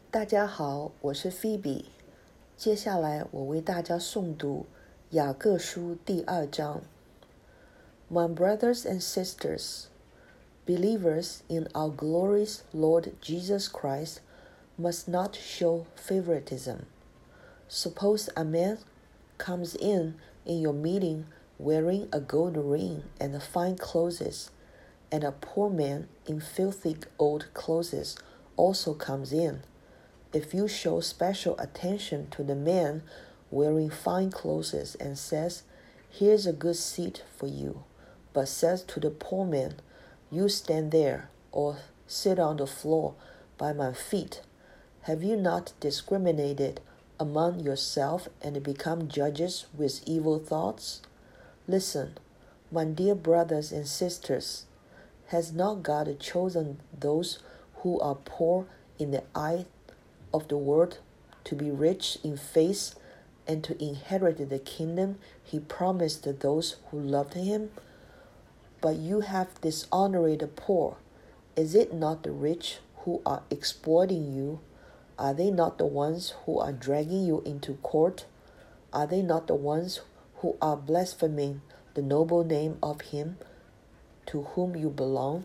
大家好，我是 Phoebe。接下来我为大家诵读雅各书第2章。My brothers and sisters, believers in our glorious Lord Jesus Christ must not show favoritism. Suppose a man comes in your meeting wearing a gold ring and fine clothes, and a poor man in filthy old clothes also comes in. If you show special attention to the man wearing fine clothes and says, "Here's a good seat for you," but says to the poor man, "You stand there," or "Sit on the floor by my feet," have you not discriminated among yourself and become judges with evil thoughts? Listen, my dear brothers and sisters, has not God chosen those who are poor in the eye of the world to be rich in faith and to inherit the kingdom he promised those who loved him? But you have dishonored the poor. Is it not the rich who are exploiting you? Are they not the ones who are dragging you into court? Are they not the ones who are blaspheming the noble name of him to whom you belong?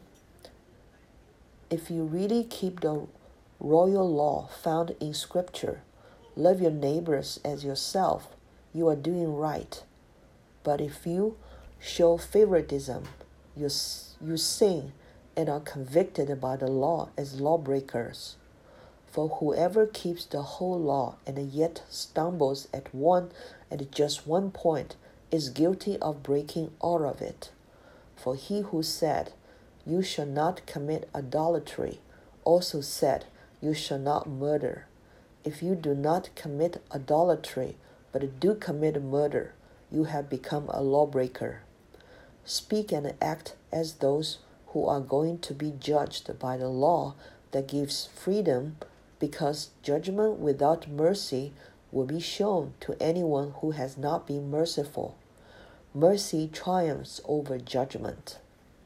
If you really keep the royal law found in Scripture, love your neighbors as yourself, you are doing right. But if you show favoritism, you sin and are convicted by the law as lawbreakers. For whoever keeps the whole law and yet stumbles at just one point is guilty of breaking all of it. For he who said, "You shall not commit adultery," also said, "You shall not murder." If you do not commit adultery, but do commit murder, you have become a lawbreaker. Speak and act as those who are going to be judged by the law that gives freedom, because judgment without mercy will be shown to anyone who has not been merciful. Mercy triumphs over judgment.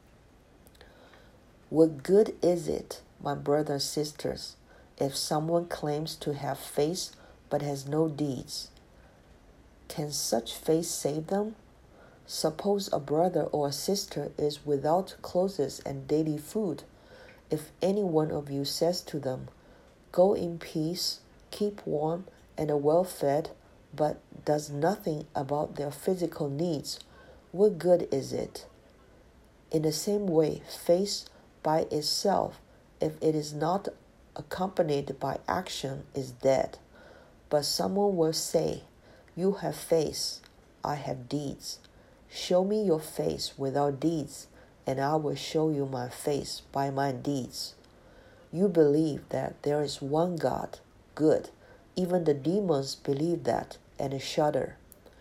What good is it, my brothers and sisters, if someone claims to have faith but has no deeds? Can such faith save them? Suppose a brother or a sister is without clothes and daily food. If any one of you says to them, "Go in peace, keep warm and well fed," but does nothing about their physical needs, what good is it? In the same way, faith by itself, if it is not accompanied by action, is dead. But someone will say, "You have faith, I have deeds. Show me your faith without deeds, and I will show you my faith by my deeds." You believe that there is one God. Good. Even the demons believe that and shudder.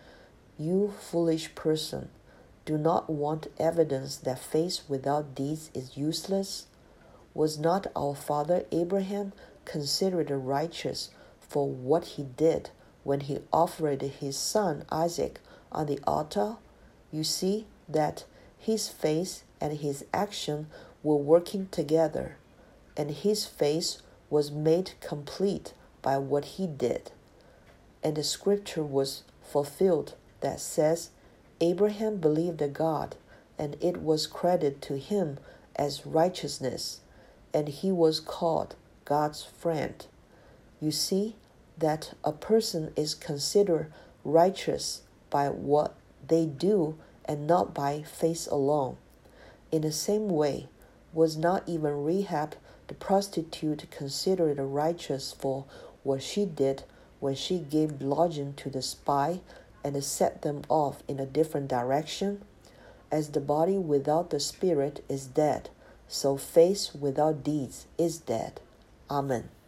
You foolish person, do not want evidence that faith without deeds is useless? Was not our father Abraham considered righteous for what he did when he offered his son Isaac on the altar? You see that his faith and his action were working together, and his faith was made complete by what he did. And the scripture was fulfilled that says, "Abraham believed God, and it was credited to him as righteousness, and he was called God's friend." You see that a person is considered righteous by what they do and not by faith alone. In the same way, was not even Rahab the prostitute considered righteous for what she did when she gave lodging to the spy and set them off in a different direction? As the body without the spirit is dead, so faith without deeds is dead. Amen.